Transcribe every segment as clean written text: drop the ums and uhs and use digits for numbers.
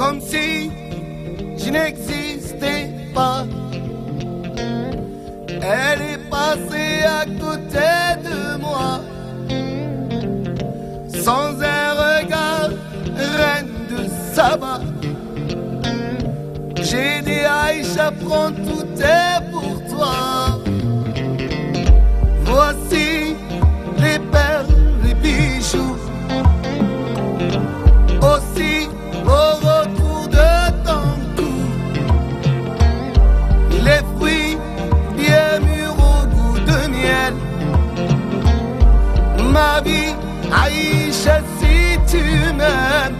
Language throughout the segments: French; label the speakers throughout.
Speaker 1: comme si je n'existais pas. Elle est passée à côté de moi, sans un regard, reine de Saba. J'ai dit Aïcha, prends tout est pour toi. Voici les perles, les bijoux, aussi au retour de ton cou, les fruits bien mûrs au goût de miel. Ma vie, Aïcha, si tu m'aimes,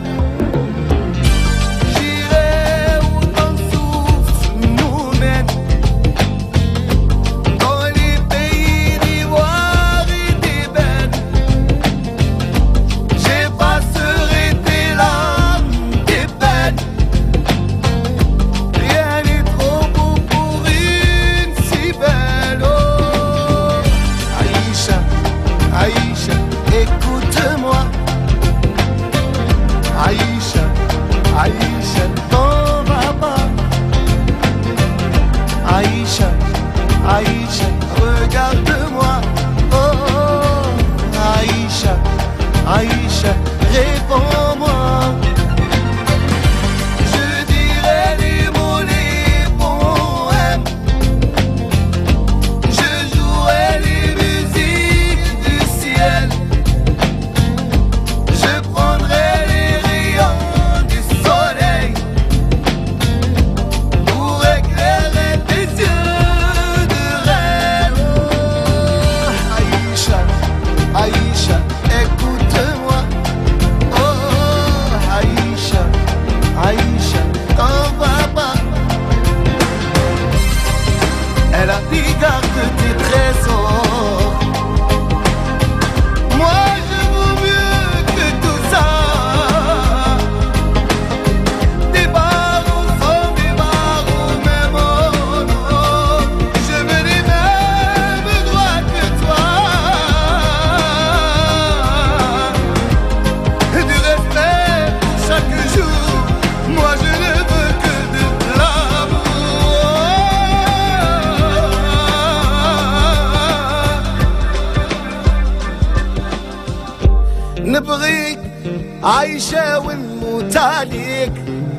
Speaker 1: écoute-moi. Aïcha, Aïcha, t'en vas pas. Aïcha, Aïcha, regarde-moi. Oh, Aïcha, Aïcha, réponds-moi. Je dirai les mots, les poèmes. Je jouerai les musiques du ciel. Aïcha, écoute-moi. Oh, Aïcha, Aïcha, t'en vas pas. Elle a dit garde tes trésors. Moi je vaux mieux que tout ça. Des barreaux sans des barreaux, même oh non. Je veux les mêmes droits que toi. Chaque jour, moi je ne veux que de l'amour. نبغيك عايشة ونموت عليك.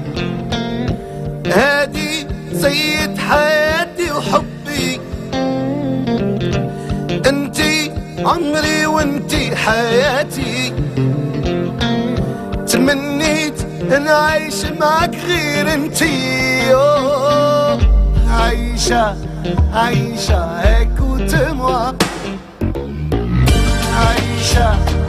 Speaker 1: هادي سيد حياتي وحبي. انتي عمري وانتي حياتي. تمنيت نعيش معك غير انتي. أوه عايشة عايشة écoute-moi. عايشة